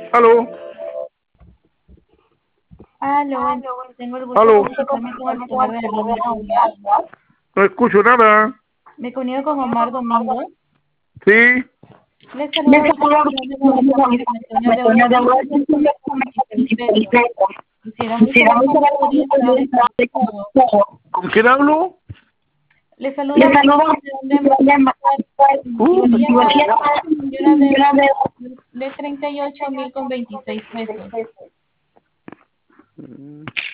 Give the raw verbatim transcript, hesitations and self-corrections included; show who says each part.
Speaker 1: Aló.
Speaker 2: Aló, buen- tengo el gusto de
Speaker 1: Aló.
Speaker 2: comunicarme con el señor Bernardo Omar.
Speaker 1: No escucho nada.
Speaker 2: Me comunico con Omar Domingo.
Speaker 1: Sí.
Speaker 2: Les saludo de Antonio de Europa veintiséis pesos. Quisiéramos saber cuánto podría estar el pago.
Speaker 1: ¿Con quién hablo?
Speaker 2: Les saludo de
Speaker 1: Uh,
Speaker 2: señora de, de treinta y ocho mil con veintiséis pesos.